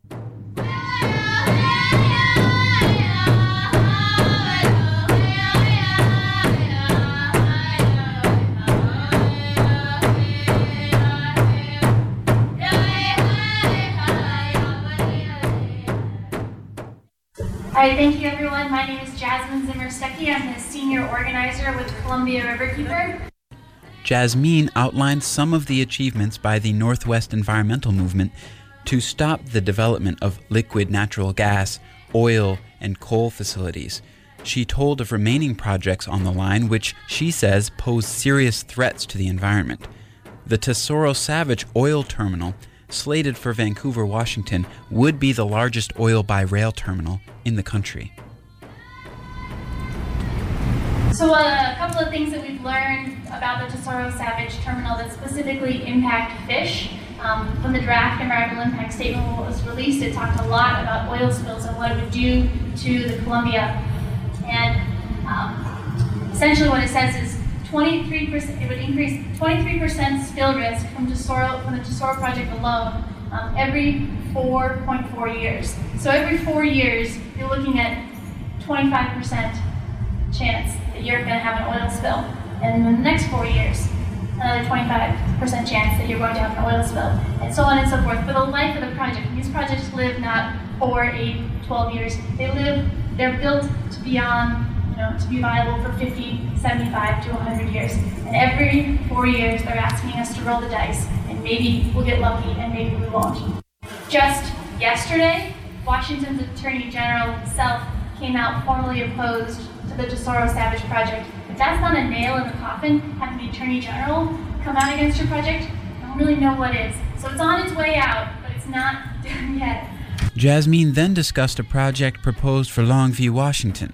Hi, thank you everyone. My name is Jasmine Zimmer-Stuckey. I'm the senior organizer with Columbia Riverkeeper. Jasmine outlined some of the achievements by the Northwest Environmental Movement to stop the development of liquid natural gas, oil, and coal facilities. She told of remaining projects on the line which she says pose serious threats to the environment. The Tesoro Savage Oil Terminal, slated for Vancouver, Washington, would be the largest oil-by-rail terminal in the country. So uh, a couple of things that we've learned about the Tesoro Savage Terminal that specifically impact fish. Um, when the draft environmental impact statement was released, it talked a lot about oil spills and what it would do to the Columbia. And um, essentially what it says is twenty-three percent, it would increase twenty-three percent spill risk from, Tesoro, from the Tesoro project alone um, every four point four years. So every four years, you're looking at twenty-five percent chance that you're going to have an oil spill. And in the next four years, another twenty-five percent chance that you're going to have an oil spill, and so on and so forth. For the life of the project, and these projects live not four, eight, twelve years. They live, they're built to be on, you know, to be viable for fifty, seventy-five to one hundred years. And every four years, they're asking us to roll the dice, and maybe we'll get lucky, and maybe we won't. Just yesterday, Washington's Attorney General himself came out formally opposed to the Tesoro Savage project. If that's not a nail in the coffin, having the Attorney General come out against your project, I don't really know what is. So it's on its way out, but it's not done yet. Jasmine then discussed a project proposed for Longview, Washington.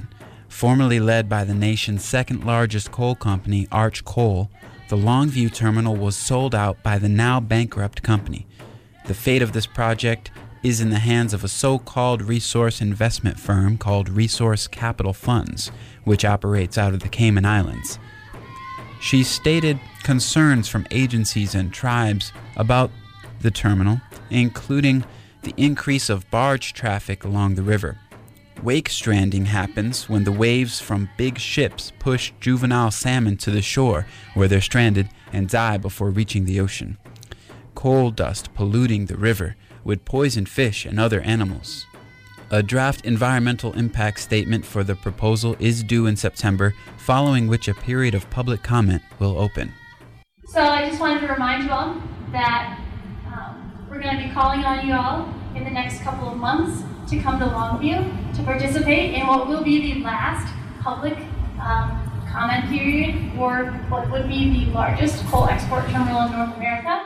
Formerly led by the nation's second-largest coal company, Arch Coal, the Longview terminal was sold out by the now bankrupt company. The fate of this project is in the hands of a so-called resource investment firm called Resource Capital Funds, which operates out of the Cayman Islands. She stated concerns from agencies and tribes about the terminal, including the increase of barge traffic along the river. Wake stranding happens when the waves from big ships push juvenile salmon to the shore where they're stranded and die before reaching the ocean. Coal dust polluting the river would poison fish and other animals. A draft environmental impact statement for the proposal is due in September, following which a period of public comment will open. So I just wanted to remind you all that um, we're going to be calling on you all in the next couple of months to come to Longview to participate in what will be the last public um, comment period for what would be the largest coal export terminal in North America.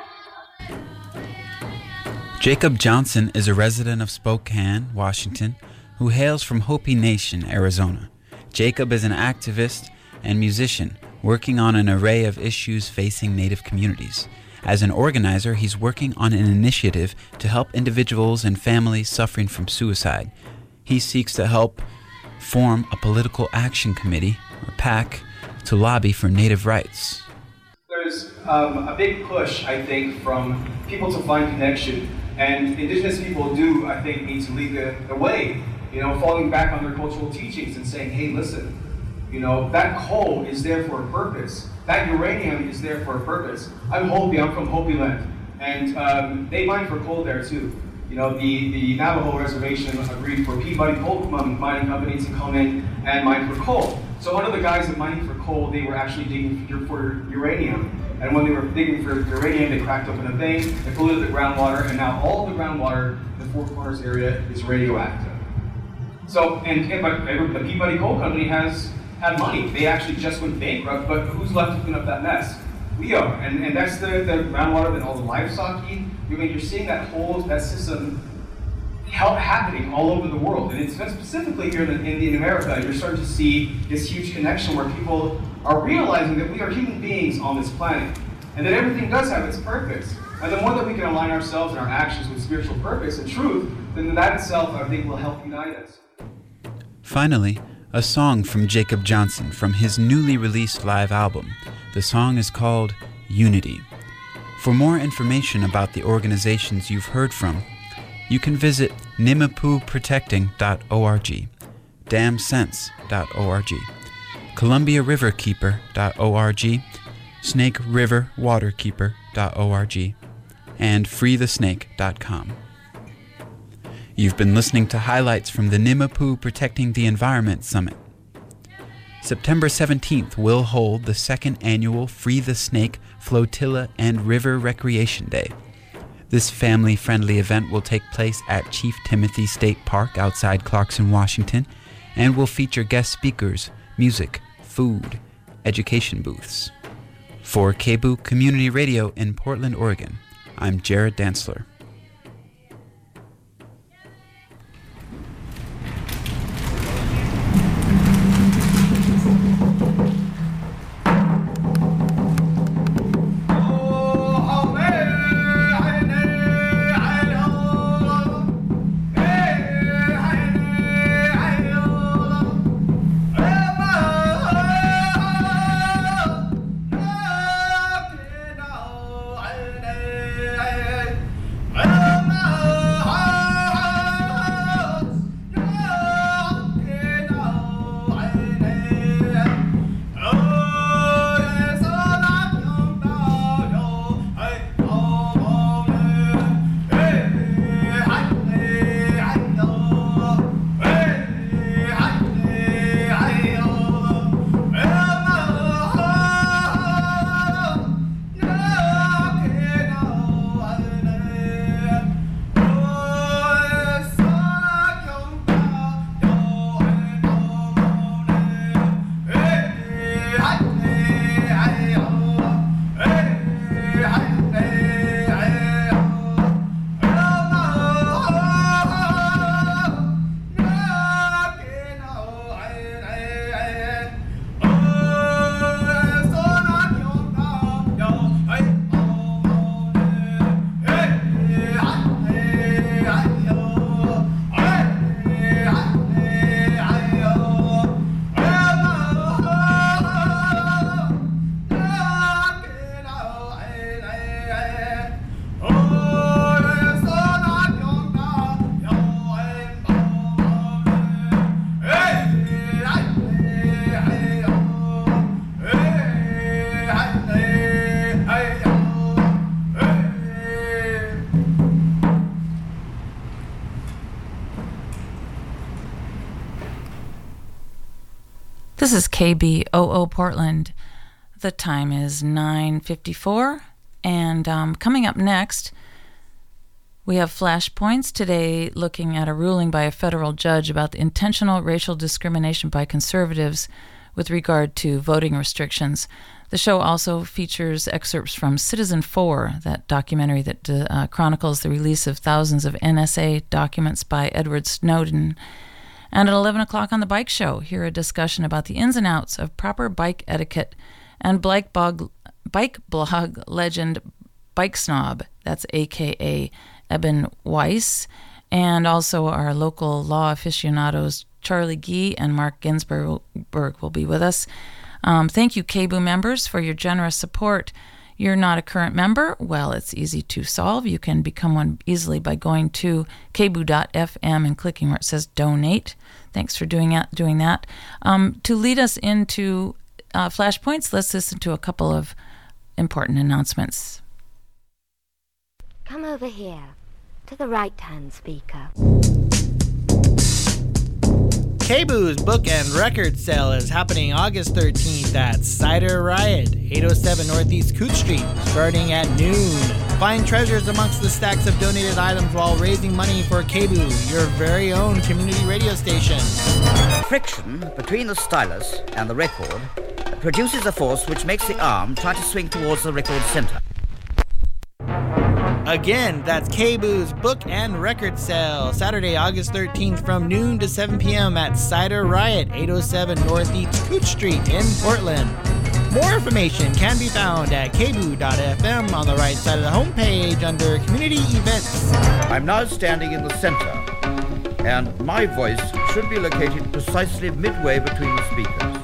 Jacob Johnson is a resident of Spokane, Washington, who hails from Hopi Nation, Arizona. Jacob is an activist and musician working on an array of issues facing Native communities. As an organizer, he's working on an initiative to help individuals and families suffering from suicide. He seeks to help form a political action committee, or PAC, to lobby for Native rights. There's um, a big push, I think, from people to find connection. And Indigenous people do, I think, need to lead the, the way, you know, falling back on their cultural teachings and saying, hey, listen, you know, that coal is there for a purpose. That uranium is there for a purpose. I'm Hopi, I'm from Hopi land, and um, they mine for coal there too. You know, the, the Navajo reservation agreed for Peabody Coal Mining Company to come in and mine for coal. So one of the guys that mining for coal, they were actually digging for, for uranium. And when they were digging for uranium, they cracked open a vein, they polluted the groundwater, and now all the groundwater in the Four Corners area is radioactive. So, and, and but the Peabody Coal Company has had money. They actually just went bankrupt, but who's left to clean up that mess? We are, and, and that's the, the groundwater that all the livestock eat. I mean, you're seeing that whole, that system happening all over the world. And it's specifically here in, in America, you're starting to see this huge connection where people are realizing that we are human beings on this planet, and that everything does have its purpose. And the more that we can align ourselves and our actions with spiritual purpose and truth, then that itself, I think, will help unite us. Finally, a song from Jacob Johnson from his newly released live album. The song is called Unity. For more information about the organizations you've heard from, you can visit nimipoo protecting dot org, dam sense dot org, columbia river keeper dot org, snake river waterkeeper dot org, and free the snake dot com. You've been listening to highlights from the Nimipoo Protecting the Environment Summit. September seventeenth will hold the second annual Free the Snake Flotilla and River Recreation Day. This family-friendly event will take place at Chief Timothy State Park outside Clarkson, Washington, and will feature guest speakers, music, food, education booths. For K B O O Community Radio in Portland, Oregon, I'm Jared Dantzler. This is K B O O Portland. The time is nine fifty-four, and um, coming up next, we have Flashpoints today looking at a ruling by a federal judge about the intentional racial discrimination by conservatives with regard to voting restrictions. The show also features excerpts from Citizen Four, that documentary that uh, chronicles the release of thousands of N S A documents by Edward Snowden. And at eleven o'clock on the Bike Show, hear a discussion about the ins and outs of proper bike etiquette and bike blog, bike blog legend Bike Snob, that's A K A Eben Weiss, and also our local law aficionados Charlie Gee and Mark Ginsberg will be with us. Um, thank you, K B O members, for your generous support. You're not a current member? Well, it's easy to solve. You can become one easily by going to k b o dot f m and clicking where it says donate. Thanks for doing that. Doing that. Um, to lead us into uh, Flashpoints, let's listen to a couple of important announcements. Come over here, to the right-hand speaker. K B O's book and record sale is happening August thirteenth at Cider Riot, eight oh seven Northeast Coote Street, starting at noon. Find treasures amongst the stacks of donated items while raising money for K B O, your very own community radio station. Friction between the stylus and the record produces a force which makes the arm try to swing towards the record center. Again, that's K B O's book and record sale, Saturday, August thirteenth from noon to seven p.m. at Cider Riot, eight oh seven Northeast Coote Street in Portland. More information can be found at k b o dot f m on the right side of the homepage under Community Events. I'm now standing in the center, and my voice should be located precisely midway between the speakers.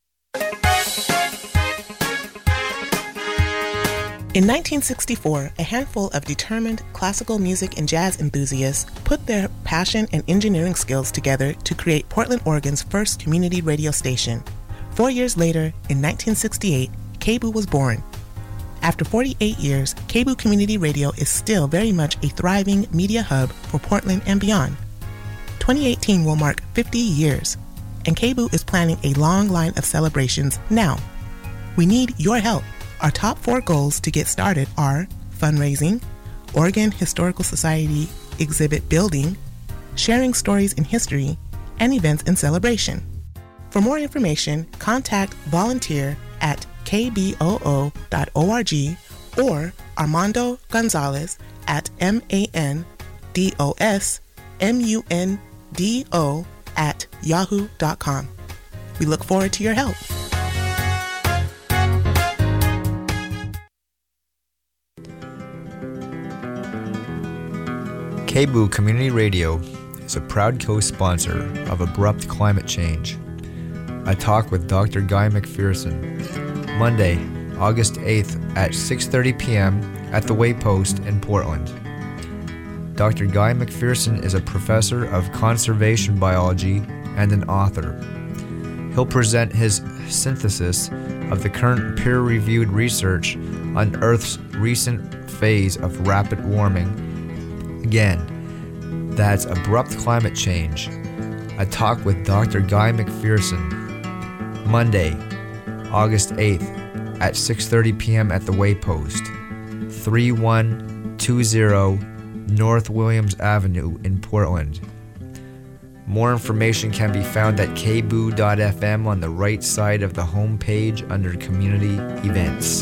In nineteen sixty-four, a handful of determined classical music and jazz enthusiasts put their passion and engineering skills together to create Portland, Oregon's first community radio station. Four years later, in nineteen sixty-eight, K B O was born. After forty-eight years, K B O Community Radio is still very much a thriving media hub for Portland and beyond. twenty eighteen will mark fifty years, and K B O is planning a long line of celebrations now. We need your help. Our top four goals to get started are fundraising, Oregon Historical Society exhibit building, sharing stories in history, and events and celebration. For more information, contact volunteer at k b o o dot org or Armando Gonzalez at M A N D O S M U N D O at yahoo dot com. We look forward to your help. K B O Community Radio is a proud co-sponsor of Abrupt Climate Change. A talk with Doctor Guy McPherson, Monday, August eighth at six thirty p.m. at the Waypost in Portland. Doctor Guy McPherson is a professor of conservation biology and an author. He'll present his synthesis of the current peer-reviewed research on Earth's recent phase of rapid warming. Again, that's Abrupt Climate Change, a talk with Doctor Guy McPherson, Monday, August eighth at six thirty p.m. at the Waypost, thirty-one twenty North Williams Avenue in Portland. More information can be found at k b o dot f m on the right side of the homepage under Community Events.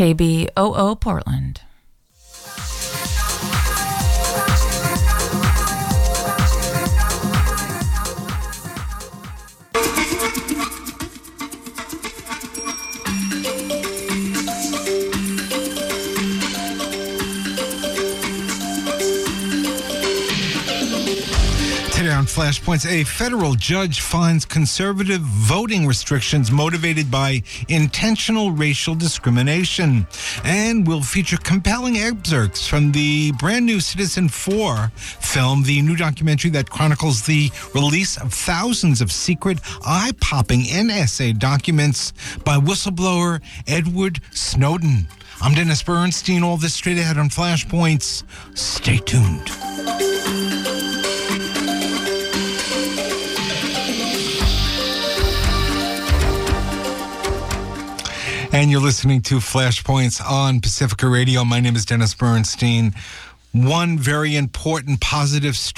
K B O O Portland. Today on Flashpoints, a federal judge finds conservative voting restrictions motivated by intentional racial discrimination. And we'll feature compelling excerpts from the brand new Citizen four film, the new documentary that chronicles the release of thousands of secret, eye-popping N S A documents by whistleblower Edward Snowden. I'm Dennis Bernstein. All this straight ahead on Flashpoints. Stay tuned. And you're listening to Flashpoints on Pacifica Radio. My name is Dennis Bernstein. One very important positive story